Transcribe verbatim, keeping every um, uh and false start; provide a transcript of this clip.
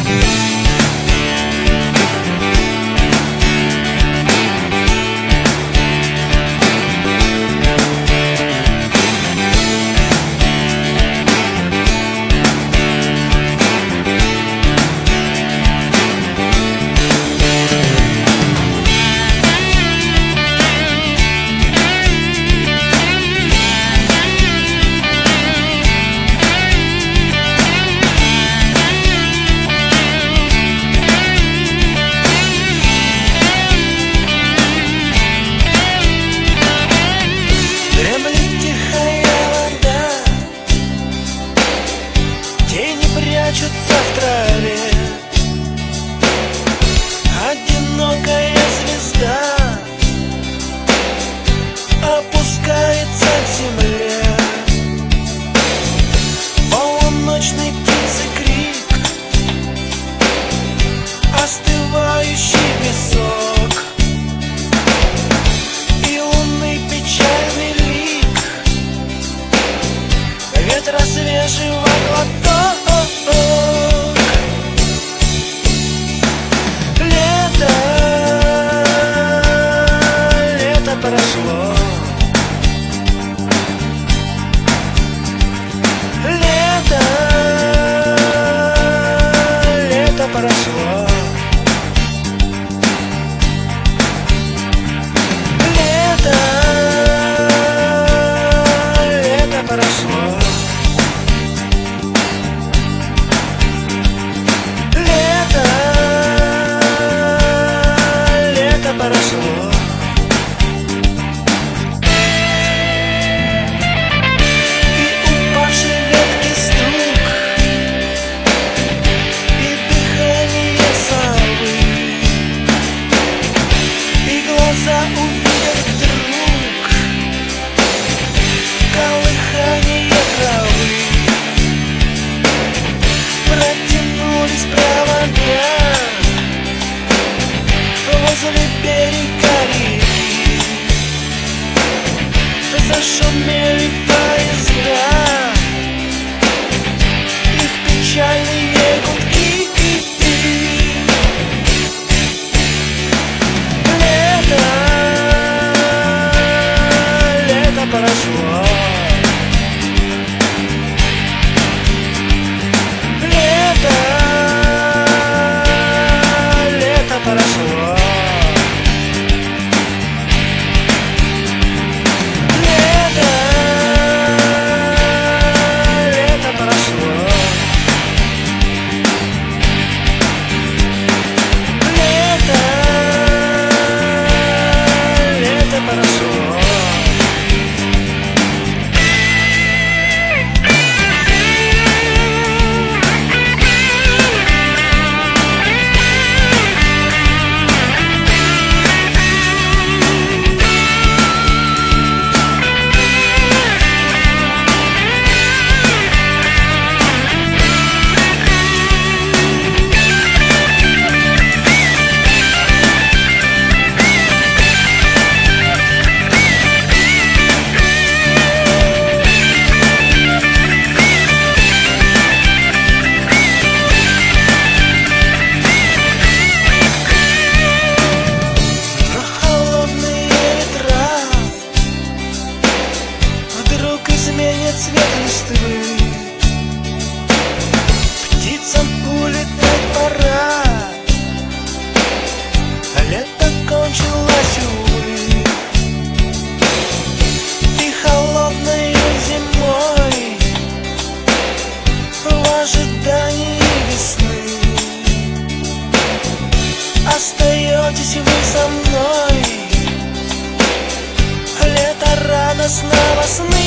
Прячутся в траве. Одинокая звезда опускается к земле. Полуночный птицы крик, остывающий песок и лунный печальный лик ветра свежего глоток. Лето, лето прошло. Лето, лето прошло. Лето, лето прошло. Прошло. И упавшей ветки стук, и дыхание совы, и глаза увидят вдруг колыхание травы. Протянулись провода возле берега реки, зашумели поезда, их печальные гудки. Лето, лето прошло. Лето, лето прошло. Цвет листвы, птицам улетать пора, а лето кончилось, увы. И холодной зимой в ожидании весны остаетесь вы со мной. Лето радостного сны.